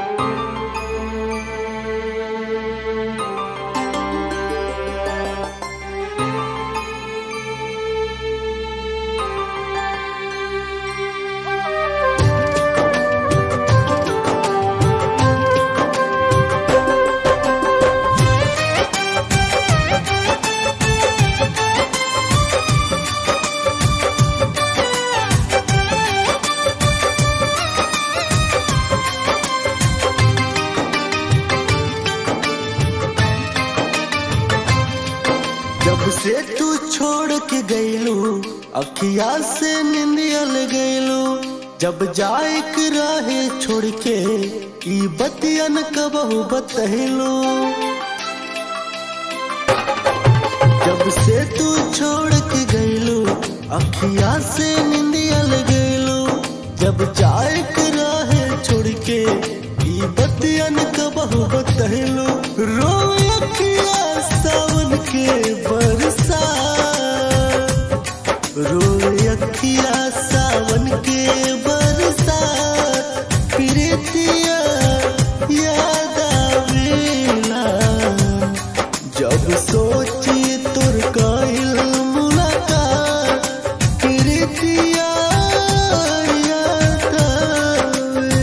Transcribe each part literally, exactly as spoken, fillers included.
जब से तू छोड़ के गईलू अखिया से निंदियल गईलू, जब जाए के राहे छोड़ के ई बतियन कबहू बतहिलू। जब से तू छोड़ के गईलू अखिया से निंदियल गईलू, जब जाए के राहे छोड़ के ई बतियन कबहू बतहिलू। रोए अखिया सावन के बरसा, रोए अखिया सावन के बरसा, प्रीतिया याद आवेला। जब सोची तुर कइल मुलाकात, प्रीतिया याद आवे।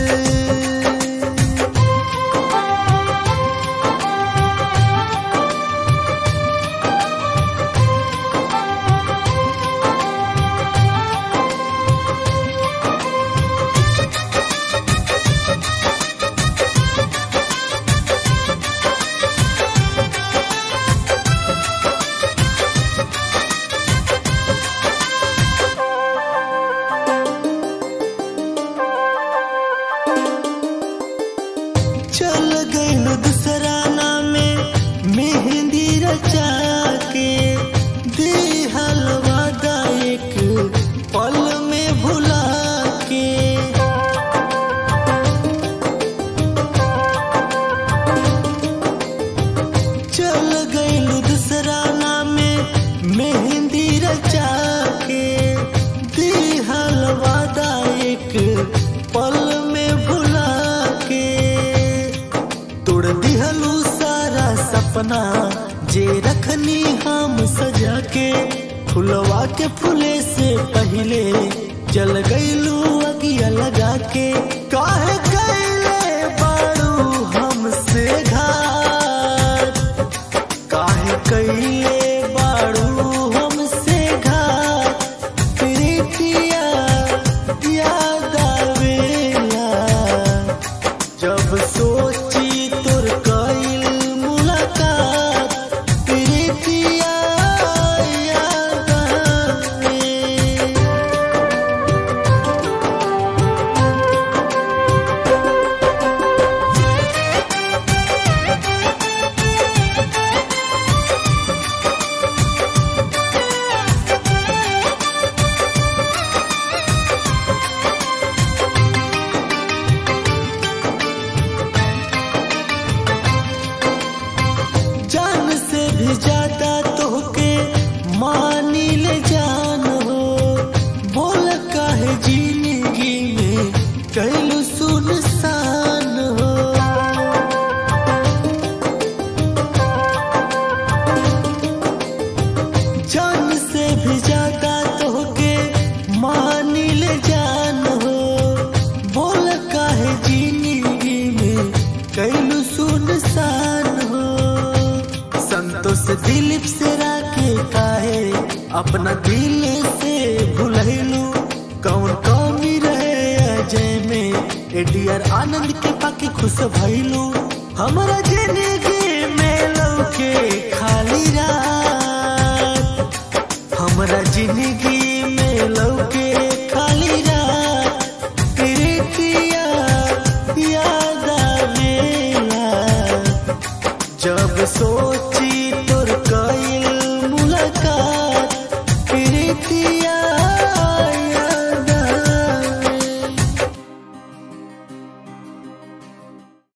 चल गईल दूसरा नामे मेहंदी रचा के, दिहल वादा एक पल में भुला के। चल गईल दूसरा नामे मेहंदी रचा के, दिहल वादा एक पल में भुला के। तोड़ दिहलू सारा सपना जे रखनी हम सजा के, फुलवा के फूले से पहले जल गईलू अगिया लगा के। काहे कैले बाड़ू हमसे घात, काहे कैले बाड़ू हमसे घात, प्रीतिया याद आवेला। जब सोची तुर कइल मुलाकात, प्रीतिया याद आवे। जान से भी ज्यादा तोहके मानी ले जान हो, बोल काहे जिंदगी में कैलू सुनसान हो। जान से भी ज्यादा तोहके मानी ले जान हो, बोल काहे जिंदगी में कैलू सुनसान हो। संतोष दिलीप से राखे काहे अपना दिल से भुलैलू, कौन कमी रहे अजय में एडियर आनंद के पाके खुश भइलू। हमारा जिंदगी में लौके खाली रात, हमारा जिंदगी में लौके खाली रात, प्रीतिया याद आवेला। जब सोची तुर कइल मुलाकात, प्रीतिया